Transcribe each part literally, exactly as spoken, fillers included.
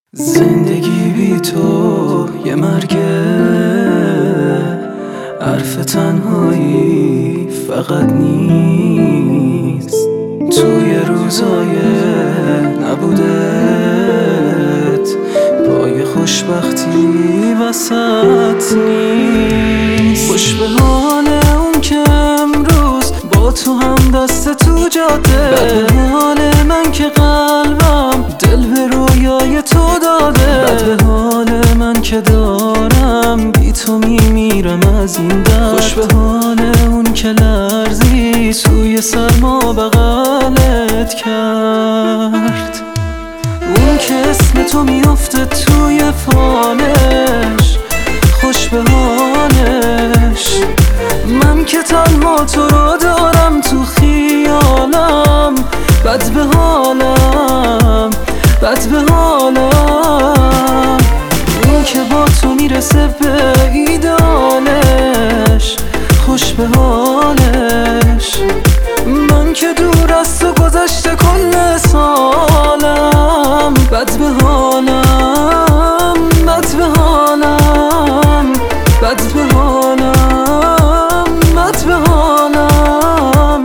زندگی بی تو یه مرگه، حرف تنهایی فقط نیست. توی روزای نبودت پای خوشبختی وسط نیست. خوش به حال اون که امروز با تو هم دست تو جاده، بد به حال من که قلبم دل به رویای تو داده، بد به حال من که دارم بی تو میمیرم از این درد. خوش به حال اون که لرزی سوی سرما بغلت کرد، اون که اسم تو میافته توی فالش. خوش به حالش من که تنها تو رو دارم تو خیالم. بد به حالم، بد به حالم اون که با تو میرسه به ایدالش. خوش به حالش من که دور از تو گذشته کل سالم. بد به حالم، بد به حالم، بد به حالم، بد به حالم.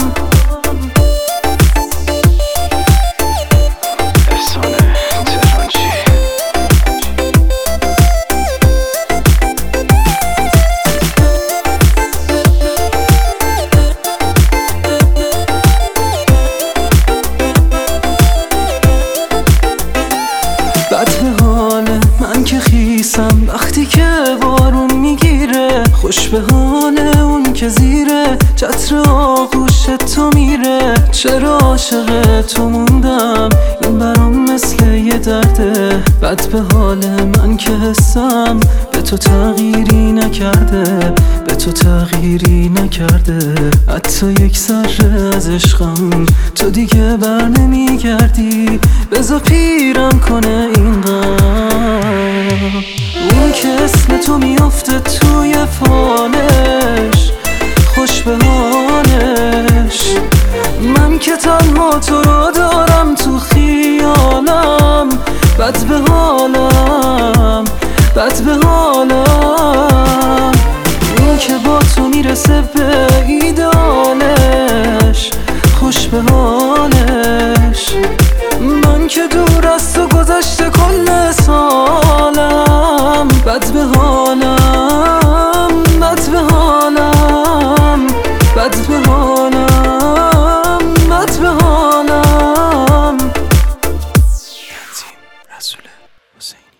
بد به حال من که خیسم وقتی که بارون میگیره. خوش به حال اون که زیره چتر آغوش تو میره. چرا عاشق تو موندم این برام مثل یه درده. بد به حال من که حسم به تو تغییری نکرده، به تو تغییری نکرده. حتی یک ذره از عشقم تو دیگه بر نمیگردی. بذار پیرم کنه این غم، اون که اسم تو میافته توی فالش. خوش به حالش من که تنها تو رو دارم تو خیالم. بد به حالم، بد به حالم اون که با تو میرسه به ایدالش. خوش به حالش من که دور از تو گذشته کل سالم. بد به حالم، بد به حالم، بد به حالم، بد به حالم. رسول حسین